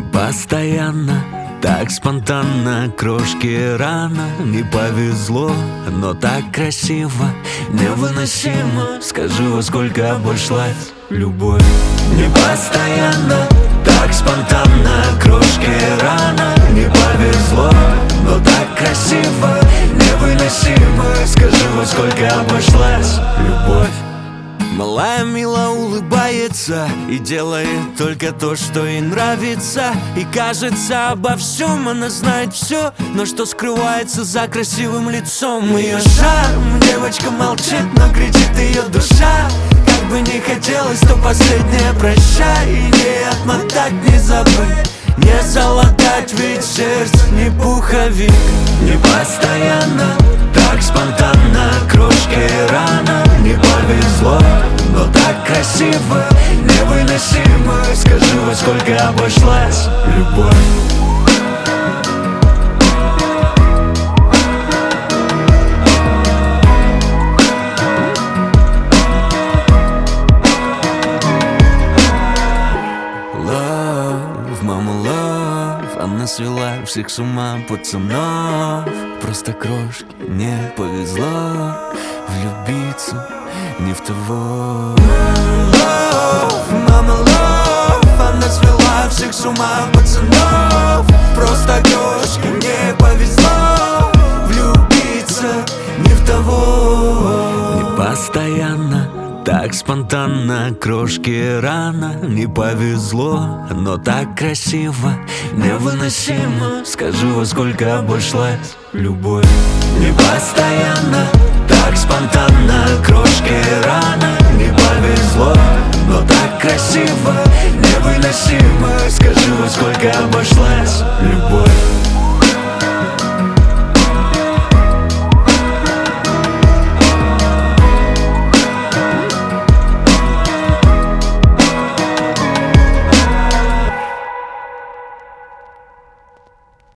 постоянно, так спонтанно, крошки рано. Не повезло, но так красиво, невыносимо. Скажи, во сколько обошлась любовь? Не постоянно, так спонтанно, крошки рано. Не повезло, но так красиво, невыносимо. Скажи, во сколько обошлась любовь? Малая мило улыбается и делает только то, что ей нравится. И кажется, обо всем она знает все, но что скрывается за красивым лицом? Ее шарм, девочка молчит, но кричит ее душа. Как бы не хотелось, то последнее прощай. И не отмотать, не забыть, не залатать, ведь сердце не пуховик. Не постоянно, так спонтанно, крошки рано. Не повезло, но так красиво, невыносимо. Скажи, во сколько обошлась любовь? Love, мама, love. Она свела всех с ума пацанов. Просто крошки не повезло влюбиться не в того. Love, мама, love. Она свела всех с ума пацанов. Просто крошки не повезло влюбиться не в того. Не постоянно, так спонтанно, крошки рано. Не повезло, но так красиво, невыносимо. Скажи, во сколько обошлась любовь? Не постоянно, так спонтанно, крошки рано. Не повезло, но так красиво, невыносимо. Скажи, во сколько обошлась любовь?